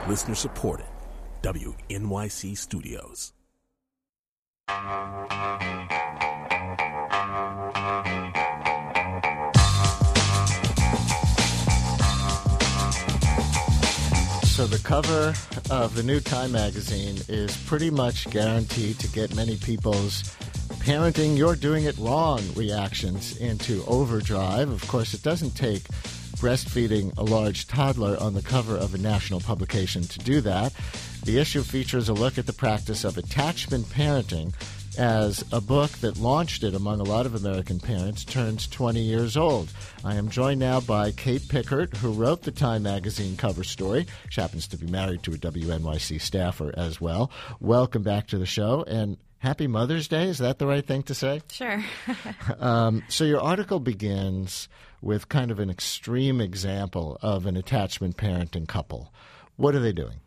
Listener supported. WNYC Studios. So the cover of the new Time magazine is pretty much guaranteed to get many people's parenting, you're doing it wrong reactions into overdrive. Of course, it doesn't take breastfeeding a large toddler on the cover of a national publication to do that. The issue features a look at the practice of attachment parenting as a book that launched it among a lot of American parents turns 20 years old. I am joined now by Kate Pickert, who wrote the Time magazine cover story. She happens to be married to a WNYC staffer as well. Welcome back to the show, and happy Mother's Day. Is that the right thing to say? Sure. So your article begins with kind of an extreme example of an attachment parenting couple. What are they doing?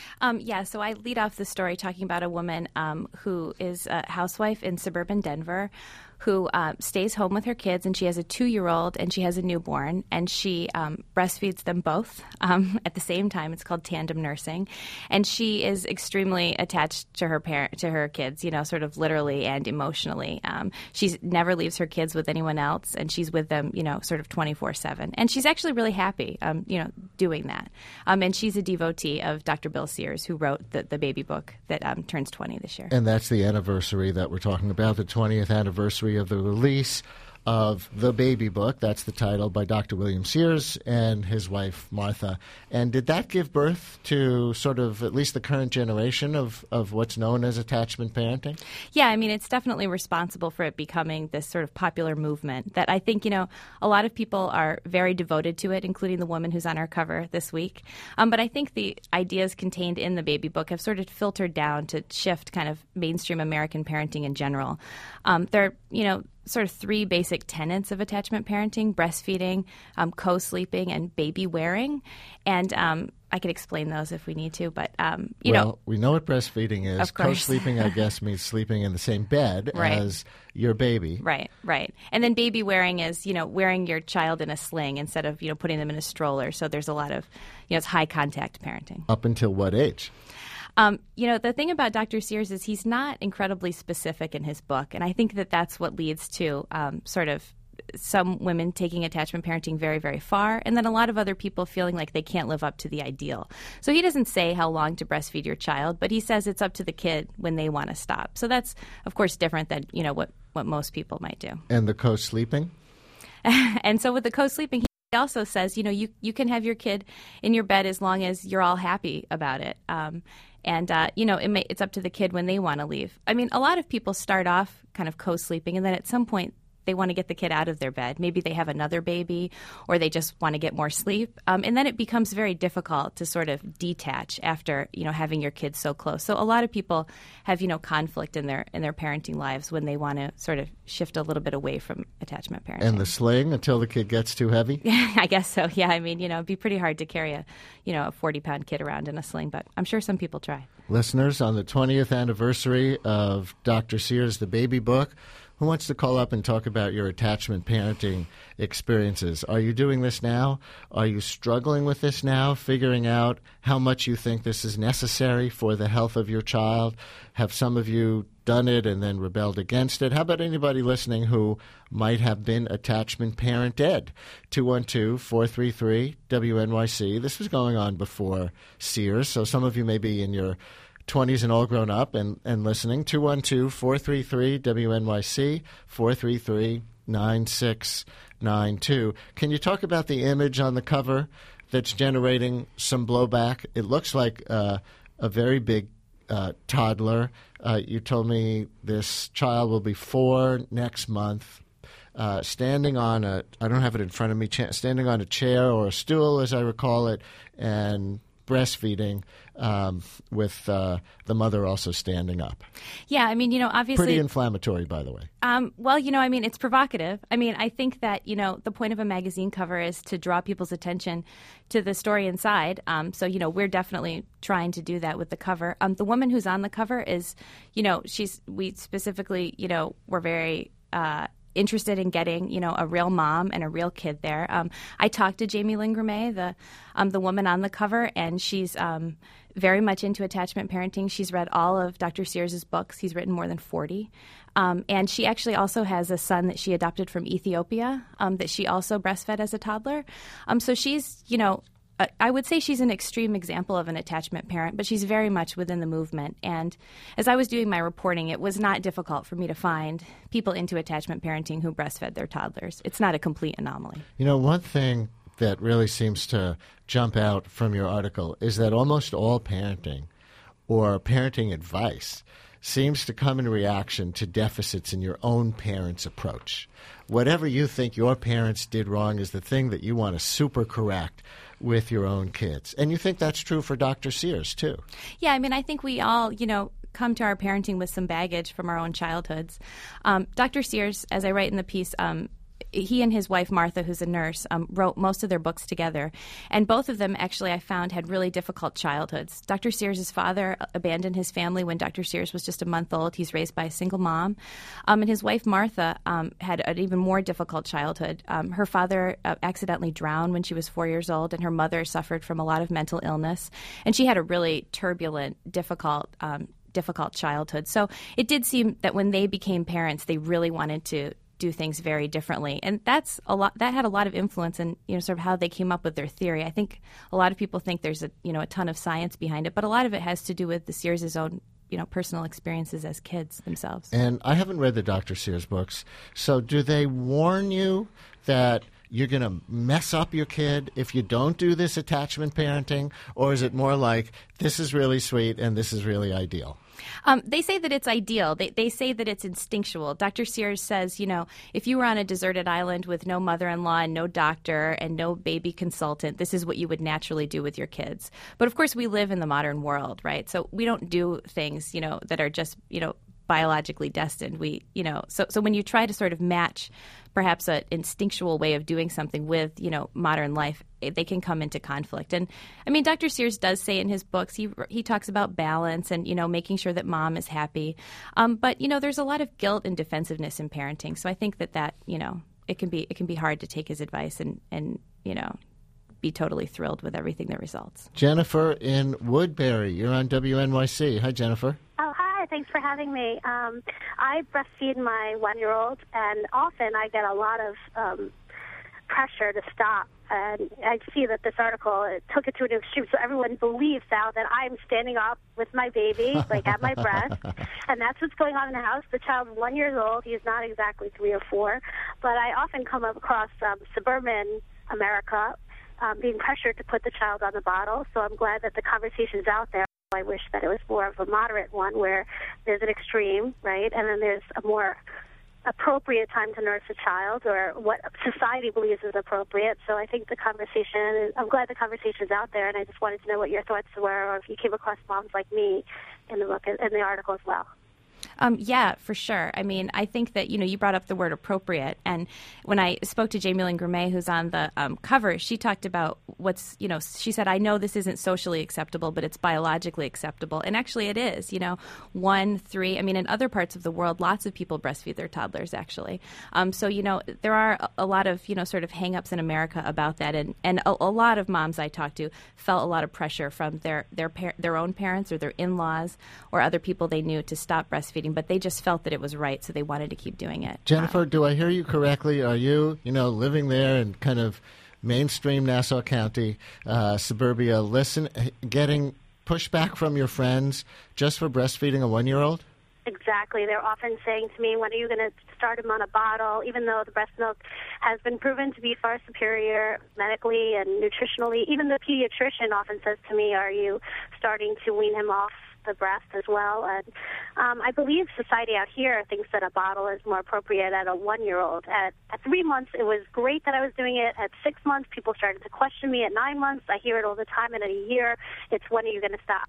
So I lead off the story talking about a woman who is a housewife in suburban Denver who stays home with her kids, and she has a 2-year-old and she has a newborn, and she breastfeeds them both at the same time. It's called tandem nursing, and she is extremely attached to her kids, sort of literally and emotionally. She never leaves her kids with anyone else, and she's with them, sort of 24/7, and she's actually really happy, doing that. And she's a devotee of Dr. Bill Sears, who wrote the baby book that turns 20 this year. And that's the anniversary that we're talking about, the 20th anniversary of the release of The Baby Book. That's the title, by Dr. William Sears and his wife, Martha. And did that give birth to sort of at least the current generation of what's known as attachment parenting? Yeah, I mean, it's definitely responsible for it becoming this sort of popular movement that I think, a lot of people are very devoted to it, including the woman who's on our cover this week. But I think the ideas contained in the Baby Book have sort of filtered down to shift kind of mainstream American parenting in general. There are, sort of 3 basic tenets of attachment parenting: breastfeeding, co-sleeping, and baby wearing. And I could explain those if we need to, but, Well, we know what breastfeeding is. Of course. Co-sleeping, I guess, means sleeping in the same bed Right. as your baby. Right. And then baby wearing is, wearing your child in a sling instead of, putting them in a stroller. So there's a lot of, it's high contact parenting. Up until what age? The thing about Dr. Sears is he's not incredibly specific in his book, and I think that that's what leads to sort of some women taking attachment parenting very, very far, and then a lot of other people feeling like they can't live up to the ideal. So he doesn't say how long to breastfeed your child, but he says it's up to the kid when they want to stop. So that's, of course, different than, what most people might do. And the co-sleeping? And so with the co-sleeping, he also says, you can have your kid in your bed as long as you're all happy about it. It's up to the kid when they want to leave. I mean, a lot of people start off kind of co-sleeping, and then at some point they want to get the kid out of their bed. Maybe they have another baby, or they just want to get more sleep. And then it becomes very difficult to sort of detach after, having your kids so close. So a lot of people have, conflict in their parenting lives when they want to sort of shift a little bit away from attachment parenting. And the sling until the kid gets too heavy? I guess so. Yeah. I mean, it'd be pretty hard to carry a 40-pound kid around in a sling, but I'm sure some people try. Listeners, on the 20th anniversary of Dr. Sears' The Baby Book, who wants to call up and talk about your attachment parenting experiences? Are you doing this now? Are you struggling with this now, figuring out how much you think this is necessary for the health of your child? Have some of you done it and then rebelled against it? How about anybody listening who might have been attachment parented? 212-433-WNYC. This was going on before Sears, so some of you may be in your 20s and all grown up and listening. 212-433-WNYC, 433-9692. Can you talk about the image on the cover that's generating some blowback? It looks like a very big toddler. You told me this child will be 4 next month. Standing on I don't have it in front of me, standing on a chair or a stool, as I recall it, and breastfeeding with the mother also standing up. Yeah, I mean, obviously... Pretty inflammatory, by the way. It's provocative. I mean, I think that, the point of a magazine cover is to draw people's attention to the story inside. So, we're definitely trying to do that with the cover. The woman who's on the cover is, we specifically, we're very... interested in getting, a real mom and a real kid there. I talked to Jamie Lynn Gramay, the woman on the cover, and she's very much into attachment parenting. She's read all of Dr. Sears' books. He's written more than 40. And she actually also has a son that she adopted from Ethiopia that she also breastfed as a toddler. So she's, I would say she's an extreme example of an attachment parent, but she's very much within the movement. And as I was doing my reporting, it was not difficult for me to find people into attachment parenting who breastfed their toddlers. It's not a complete anomaly. One thing that really seems to jump out from your article is that almost all parenting or parenting advice seems to come in reaction to deficits in your own parents' approach. Whatever you think your parents did wrong is the thing that you want to super correct with your own kids. And you think that's true for Dr. Sears, too. Yeah, I think we all, come to our parenting with some baggage from our own childhoods. Dr. Sears, as I write in the piece, he and his wife, Martha, who's a nurse, wrote most of their books together. And both of them, actually, I found, had really difficult childhoods. Dr. Sears' father abandoned his family when Dr. Sears was just a month old. He's raised by a single mom. And his wife, Martha, had an even more difficult childhood. Her father accidentally drowned when she was 4 years old, and her mother suffered from a lot of mental illness. And she had a really turbulent, difficult childhood. So it did seem that when they became parents, they really wanted to do things very differently, and that had a lot of influence in sort of how they came up with their theory. I think a lot of people think there's a ton of science behind it, but a lot of it has to do with the Sears' own personal experiences as kids themselves. And I haven't read the Dr. Sears books, so do they warn you that you're going to mess up your kid if you don't do this attachment parenting, or is it more like this is really sweet and this is really ideal? They say that it's ideal. They say that it's instinctual. Dr. Sears says, if you were on a deserted island with no mother-in-law and no doctor and no baby consultant, this is what you would naturally do with your kids. But of course, we live in the modern world, right? So we don't do things, that are just, biologically destined. So when you try to sort of match perhaps an instinctual way of doing something with, modern life, they can come into conflict. And Dr. Sears does say in his books, he talks about balance and, making sure that mom is happy. But, there's a lot of guilt and defensiveness in parenting. So I think that it can be hard to take his advice and be totally thrilled with everything that results. Jennifer in Woodbury, you're on WNYC. Hi, Jennifer. Oh, hi. Thanks for having me. I breastfeed my 1-year-old, and often I get a lot of pressure to stop. And I see that this article took it to an extreme, so everyone believes now that I'm standing up with my baby, like at my breast, and that's what's going on in the house. The child's 1 year old. He's not exactly 3 or 4, but I often come across suburban America being pressured to put the child on the bottle, so I'm glad that the conversation's out there. I wish that it was more of a moderate one where there's an extreme, right, and then there's a more appropriate time to nurse a child or what society believes is appropriate. So I think I'm glad the conversation's out there, and I just wanted to know what your thoughts were, or if you came across moms like me in the book and the article as well. Yeah, for sure. I think that, you brought up the word appropriate. And when I spoke to Jamie Lynn Gramay, who's on the cover, she talked about she said, I know this isn't socially acceptable, but it's biologically acceptable. And actually it is, 1, 3. In other parts of the world, lots of people breastfeed their toddlers, actually. So, there are a lot of, sort of hang-ups in America about that. And a lot of moms I talked to felt a lot of pressure from their own parents or their in-laws or other people they knew to stop breastfeeding, but they just felt that it was right, so they wanted to keep doing it. Jennifer, do I hear you correctly? Are you, living there in kind of mainstream Nassau County, suburbia, getting pushback from your friends just for breastfeeding a 1-year-old? Exactly. They're often saying to me, when are you going to start him on a bottle, even though the breast milk has been proven to be far superior medically and nutritionally. Even the pediatrician often says to me, are you starting to wean him off the breast as well? And I believe society out here thinks that a bottle is more appropriate at a 1-year-old. At 3 months, it was great that I was doing it. At 6 months, people started to question me. At 9 months, I hear it all the time. And at a year, it's when are you going to stop?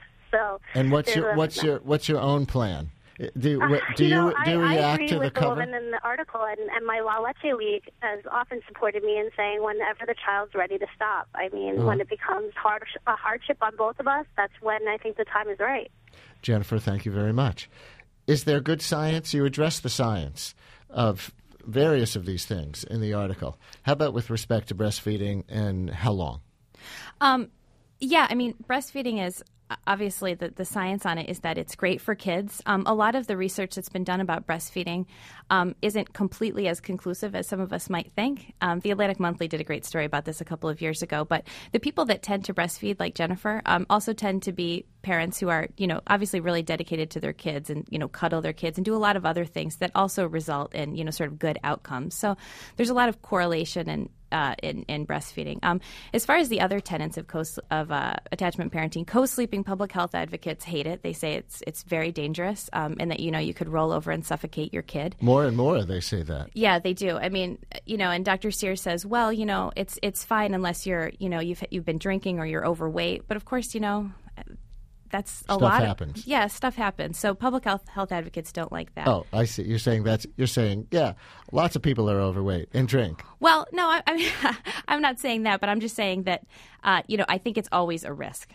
So. And what's your own plan? Do you react to the cover? I agree with the woman in the article, and my La Leche League has often supported me in saying whenever the child's ready to stop. When it becomes a hardship on both of us, that's when I think the time is right. Jennifer, thank you very much. Is there good science? You address the science of various of these things in the article. How about with respect to breastfeeding and how long? Yeah, I mean, breastfeeding is obviously the science on it is that it's great for kids. A lot of the research that's been done about breastfeeding isn't completely as conclusive as some of us might think. The Atlantic Monthly did a great story about this a couple of years ago. But the people that tend to breastfeed, like Jennifer, also tend to be parents who are, obviously really dedicated to their kids and, cuddle their kids and do a lot of other things that also result in, sort of good outcomes. So there's a lot of correlation in breastfeeding. As far as the other tenets of attachment parenting, co-sleeping, public health advocates hate it. They say it's very dangerous and that, you could roll over and suffocate your kid. More and more they say that. Yeah, they do. I mean, and Dr. Sears says, well, it's fine unless you're, you've been drinking or you're overweight. But of course, that's a lot. Stuff happens. Stuff happens. So public health advocates don't like that. Oh, I see. You're saying lots of people are overweight and drink. Well, no, I'm not saying that, but I'm just saying that, I think it's always a risk.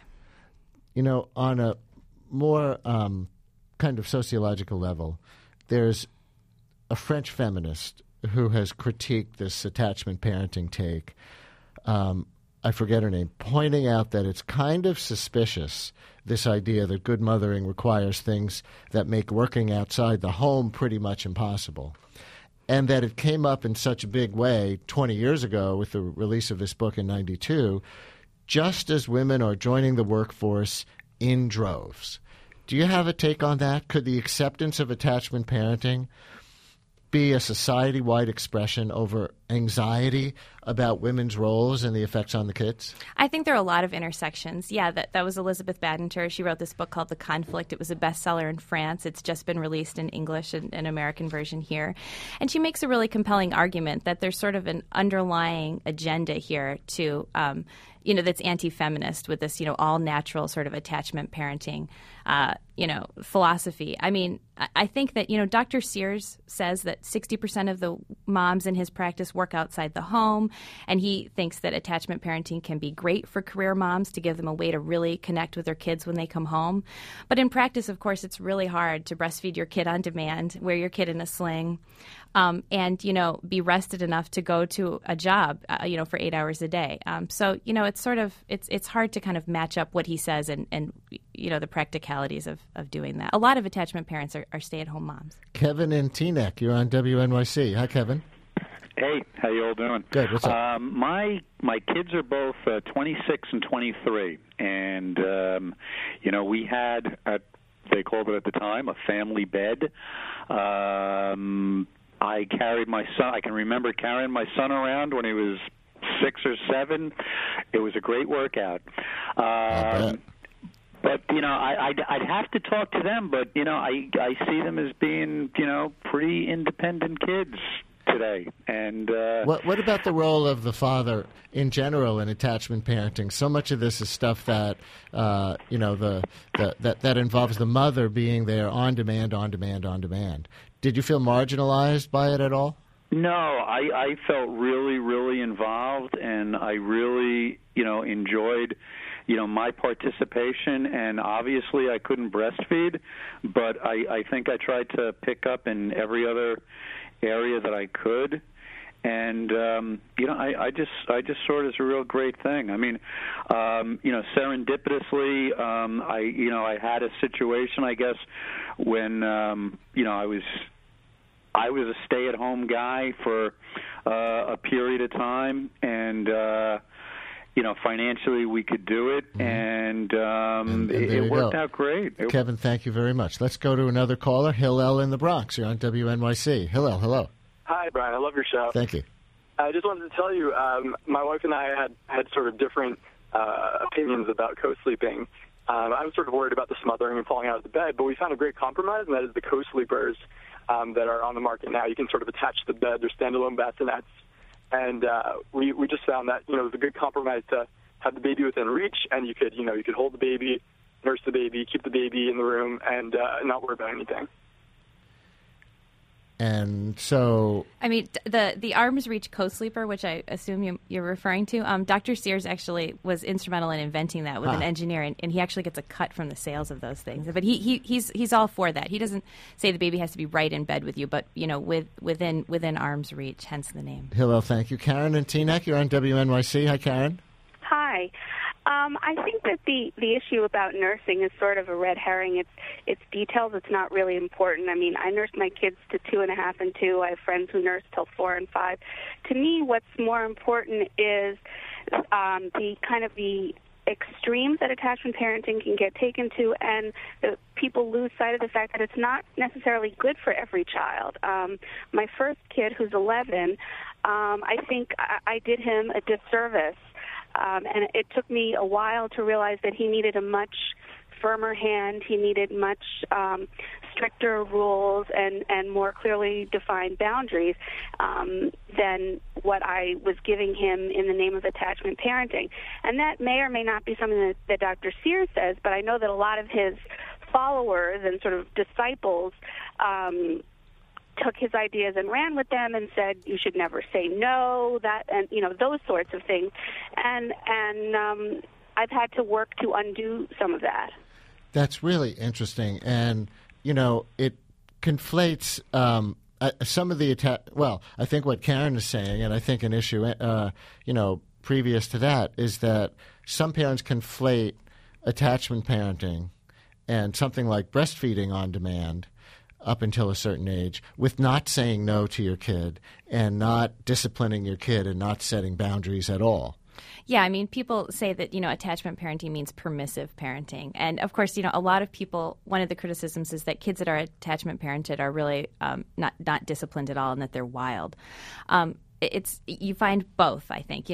On a more kind of sociological level, there's a French feminist who has critiqued this attachment parenting take. I forget her name, pointing out that it's kind of suspicious, this idea that good mothering requires things that make working outside the home pretty much impossible. And that it came up in such a big way 20 years ago with the release of this book in 92, just as women are joining the workforce in droves. Do you have a take on that? Could the acceptance of attachment parenting be a society-wide expression over anxiety about women's roles and the effects on the kids? I think there are a lot of intersections. Yeah, that was Elizabeth Badinter. She wrote this book called The Conflict. It was a bestseller in France. It's just been released in English and an American version here. And she makes a really compelling argument that there's sort of an underlying agenda here to that's anti-feminist with this, all-natural sort of attachment parenting, philosophy. I mean, I think that, Dr. Sears says that 60% of the moms in his practice work outside the home, and he thinks that attachment parenting can be great for career moms to give them a way to really connect with their kids when they come home. But in practice, of course, it's really hard to breastfeed your kid on demand, wear your kid in a sling, and, be rested enough to go to a job, for 8 hours a day. So, it's sort of, it's hard to kind of match up what he says and the practicalities of doing that. A lot of attachment parents are stay-at-home moms. Kevin in Teaneck, you're on WNYC. Hi, Kevin. Hey, how you all doing? Good. What's up? My kids are both 26 and 23, and we had they called it at the time a family bed. I carried my son. I can remember carrying my son around when he was 6 or 7. It was a great workout. But, I'd have to talk to them, but, I see them as being, pretty independent kids today. And what about the role of the father in general in attachment parenting? So much of this is stuff that, that involves the mother being there on demand. Did you feel marginalized by it at all? No, I felt really, really involved, and I really, enjoyed my participation, and obviously I couldn't breastfeed, but I think I tried to pick up in every other area that I could, and I just saw it as a real great thing. I mean, serendipitously, I had a situation, I guess, when I was a stay-at-home guy for a period of time, and financially we could do it, and it worked out great. Kevin, thank you very much. Let's go to another caller, Hillel in the Bronx. You're on WNYC. Hillel, hello. Hi, Brian. I love your show. Thank you. I just wanted to tell you, my wife and I had sort of different opinions about co-sleeping. I was sort of worried about the smothering and falling out of the bed, but we found a great compromise, and that is the co-sleepers that are on the market now. You can sort of attach the bed. They're standalone bassinets. And we just found that, it was a good compromise to have the baby within reach, and you could hold the baby, nurse the baby, keep the baby in the room, and not worry about anything. And so, I mean, the Arms Reach co-sleeper, which I assume you're referring to, Dr. Sears actually was instrumental in inventing that with an engineer, and he actually gets a cut from the sales of those things. But he's all for that. He doesn't say the baby has to be right in bed with you, but within arm's reach, hence the name. Hillel, thank you. Karen and Teaneck, you're on WNYC. Hi, Karen. Hi. I think that the issue about nursing is sort of a red herring. It's details. It's not really important. I mean, I nursed my kids to 2.5 and 2. I have friends who nurse till 4 and 5. To me, what's more important is the kind of the extremes that attachment parenting can get taken to, and people lose sight of the fact that it's not necessarily good for every child. My first kid, who's 11, I think I did him a disservice. And it took me a while to realize that he needed a much firmer hand. He needed much stricter rules and more clearly defined boundaries than what I was giving him in the name of attachment parenting. And that may or may not be something that Dr. Sears says, but I know that a lot of his followers and sort of disciples took his ideas and ran with them and said you should never say no, that, and those sorts of things, and I've had to work to undo some of that. That's really interesting, and it conflates some of the I think what Karen is saying, and I think an issue previous to that is that some parents conflate attachment parenting and something like breastfeeding on demand up until a certain age with not saying no to your kid and not disciplining your kid and not setting boundaries at all. Yeah, I mean, people say that, attachment parenting means permissive parenting. And, of course, a lot of people, one of the criticisms is that kids that are attachment parented are really not disciplined at all and that they're wild. You find both, I think.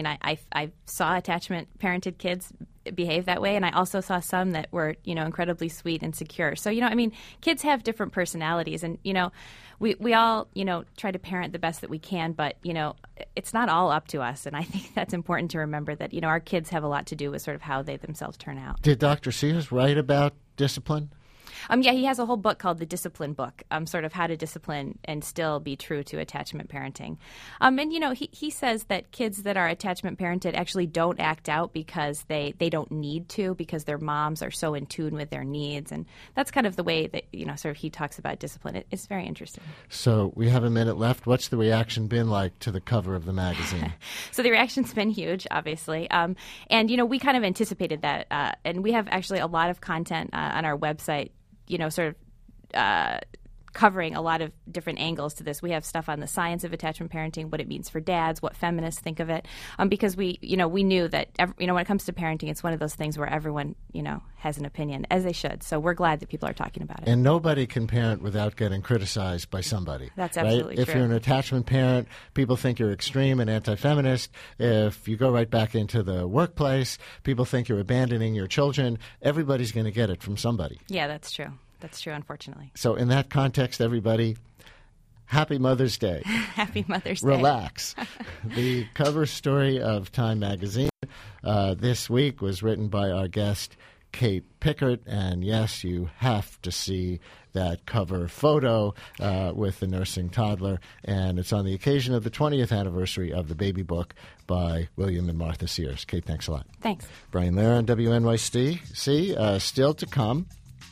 I saw attachment parented kids behave that way, and I also saw some that were, incredibly sweet and secure. So, kids have different personalities, and, we all, try to parent the best that we can, but, it's not all up to us, and I think that's important to remember that, our kids have a lot to do with sort of how they themselves turn out. Did Dr. Sears write about discipline? Yeah, he has a whole book called The Discipline Book, sort of how to discipline and still be true to attachment parenting. And, he says that kids that are attachment parented actually don't act out because they don't need to, because their moms are so in tune with their needs. And that's kind of the way that, sort of he talks about discipline. It's very interesting. So we have a minute left. What's the reaction been like to the cover of the magazine? So the reaction's been huge, obviously. And, we kind of anticipated that. And we have actually a lot of content on our website, sort of covering a lot of different angles to this. We have stuff on the science of attachment parenting, what it means for dads, what feminists think of it, because we knew that, when it comes to parenting, it's one of those things where everyone, has an opinion, as they should. So we're glad that people are talking about it. And nobody can parent without getting criticized by somebody. That's absolutely right? true. If you're an attachment parent, people think you're extreme and anti-feminist. If you go right back into the workplace, people think you're abandoning your children. Everybody's going to get it from somebody. Yeah, that's true. That's true, unfortunately. So in that context, everybody, happy Mother's Day. Happy Mother's Day. Relax. The cover story of Time magazine this week was written by our guest, Kate Pickert. And yes, you have to see that cover photo with the nursing toddler. And it's on the occasion of the 20th anniversary of the baby book by William and Martha Sears. Kate, thanks a lot. Thanks. Brian Lehrer on WNYC. Still to come.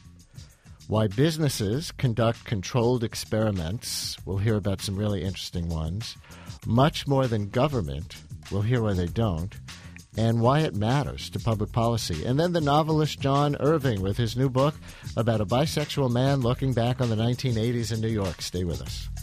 Why businesses conduct controlled experiments. We'll hear about some really interesting ones. Much more than government. We'll hear why they don't. And why it matters to public policy. And then the novelist John Irving with his new book about a bisexual man looking back on the 1980s in New York. Stay with us.